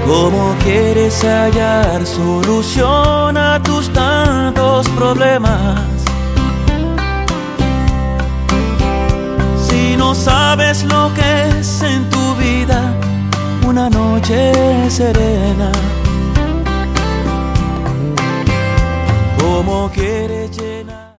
¿Cómo quieres hallar solución a tus tantos problemas? Si no sabes lo que es en tu vida una noche serena. ¿Cómo quieres llenar?